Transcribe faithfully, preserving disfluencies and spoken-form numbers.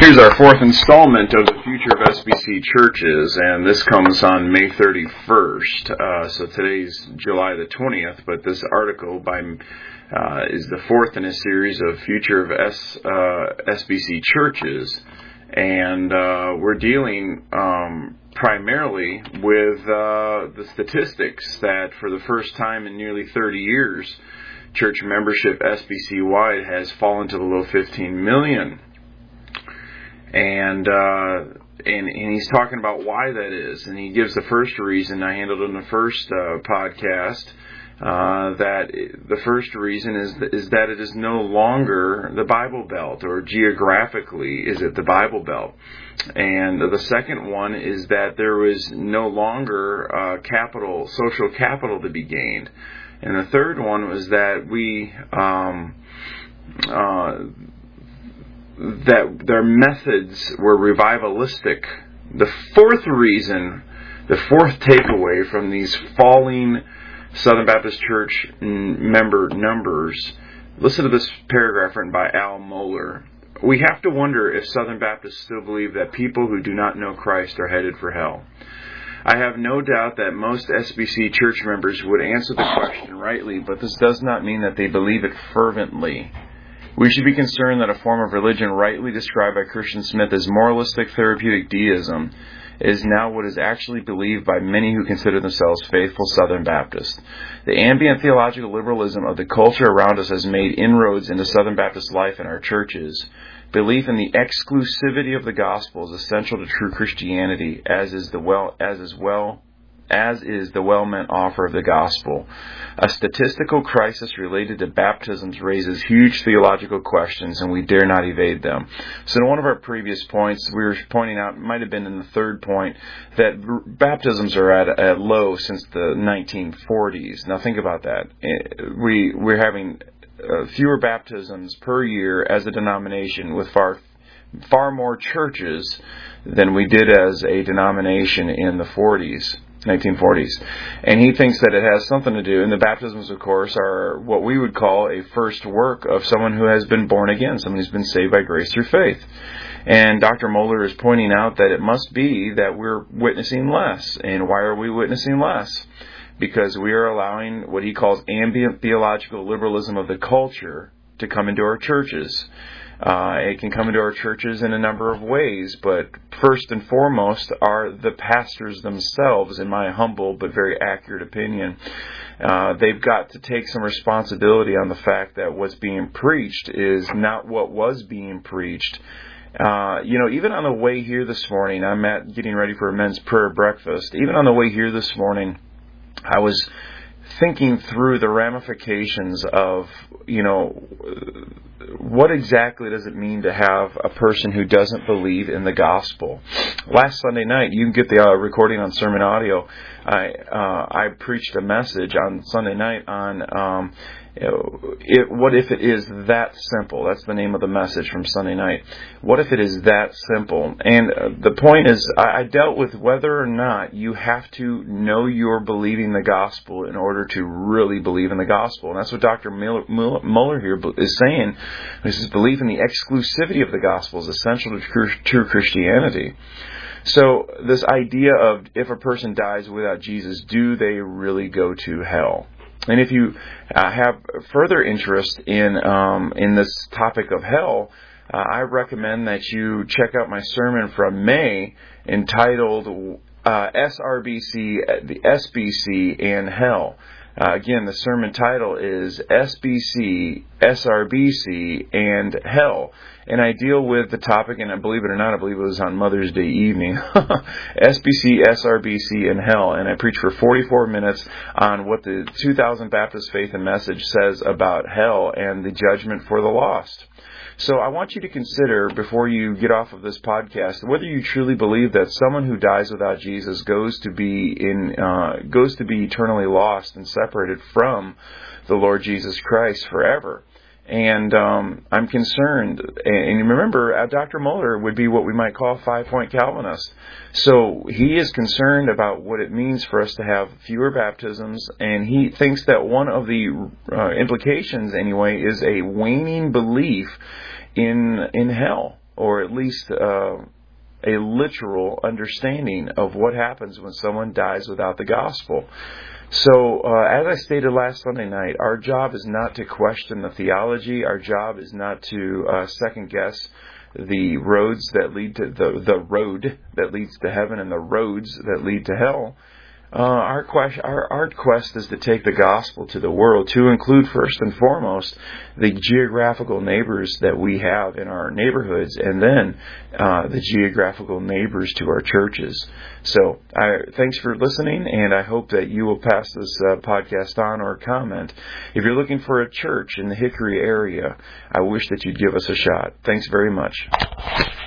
Here's our fourth installment of the Future of S B C Churches, and this comes on May thirty-first. Uh, so today's July the twentieth, but this article by uh, is the fourth in a series of Future of S, uh, S B C Churches, and uh, we're dealing um, primarily with uh, the statistics that for the first time in nearly thirty years, church membership S B C-wide has fallen to below fifteen million. And, uh, and and he's talking about why that is. And he gives the first reason, I handled in the first uh, podcast, uh, that the first reason is, is that it is no longer the Bible Belt, or geographically is it the Bible Belt. And the second one is that there was no longer uh, capital, social capital to be gained. And the third one was that we... Um, uh, that their methods were revivalistic. The fourth reason, the fourth takeaway from these falling Southern Baptist Church member numbers, listen to this paragraph written by Al Mohler. We have to wonder if Southern Baptists still believe that people who do not know Christ are headed for hell. I have no doubt that most S B C church members would answer the question rightly, but this does not mean that they believe it fervently. We should be concerned that a form of religion rightly described by Christian Smith as moralistic therapeutic deism is now what is actually believed by many who consider themselves faithful Southern Baptists. The ambient theological liberalism of the culture around us has made inroads into Southern Baptist life in our churches. Belief in the exclusivity of the gospel is essential to true Christianity, as is the well as is well as is the well-meant offer of the gospel. A statistical crisis related to baptisms raises huge theological questions, and we dare not evade them. So in one of our previous points, we were pointing out, it might have been in the third point, that baptisms are at a low since the nineteen forties. Now think about that. We, we're having uh, fewer baptisms per year as a denomination with far far more churches than we did as a denomination in the forties. nineteen forties. And he thinks that it has something to do, and the baptisms, of course, are what we would call a first work of someone who has been born again, someone who's been saved by grace through faith. And Doctor Mohler is pointing out that it must be that we're witnessing less. And why are we witnessing less? Because we are allowing what he calls ambient theological liberalism of the culture to come into our churches. Uh, it can come into our churches in a number of ways, but first and foremost are the pastors themselves, in my humble but very accurate opinion. Uh, they've got to take some responsibility on the fact that what's being preached is not what was being preached. Uh, you know, even on the way here this morning, I'm at getting ready for a men's prayer breakfast. Even on the way here this morning, I was thinking through the ramifications of, you know, what exactly does it mean to have a person who doesn't believe in the gospel? Last Sunday night, you can get the uh, recording on sermon audio. I uh, I preached a message on Sunday night on um, you know, it, what if it is that simple? That's the name of the message from Sunday night. What if it is that simple? And uh, the point is, I, I dealt with whether or not you have to know you're believing the gospel in order to really believe in the gospel. And that's what Doctor Mohler here is saying. This is belief in the exclusivity of the gospel is essential to true Christianity. So this idea of if a person dies without Jesus, do they really go to hell? And if you uh, have further interest in um, in this topic of hell, uh, I recommend that you check out my sermon from May entitled uh, S R B C, the S B C and Hell. Uh, again, the sermon title is S B C, S R B C, and Hell. And I deal with the topic, and I believe it or not, I believe it was on Mother's Day evening, S B C, S R B C, and Hell. And I preach for forty-four minutes on what the two thousand Baptist Faith and Message says about hell and the judgment for the lost. So I want you to consider, before you get off of this podcast, whether you truly believe that someone who dies without Jesus goes to be in uh, goes to be eternally lost and separated from the Lord Jesus Christ forever. And um, I'm concerned, and remember, uh, Doctor Mohler would be what we might call a five-point Calvinist. So he is concerned about what it means for us to have fewer baptisms, and he thinks that one of the uh, implications, anyway, is a waning belief in in hell. or at least uh, a literal understanding of what happens when someone dies without the gospel. So, uh, as I stated last Sunday night, our job is not to question the theology. Our job is not to uh, second guess the roads that lead to the the road that leads to heaven and the roads that lead to hell. Uh, our quest, our, our quest is to take the gospel to the world, to include first and foremost the geographical neighbors that we have in our neighborhoods, and then uh, the geographical neighbors to our churches. So, I, thanks for listening, and I hope that you will pass this uh, podcast on or comment. If you're looking for a church in the Hickory area, I wish that you'd give us a shot. Thanks very much.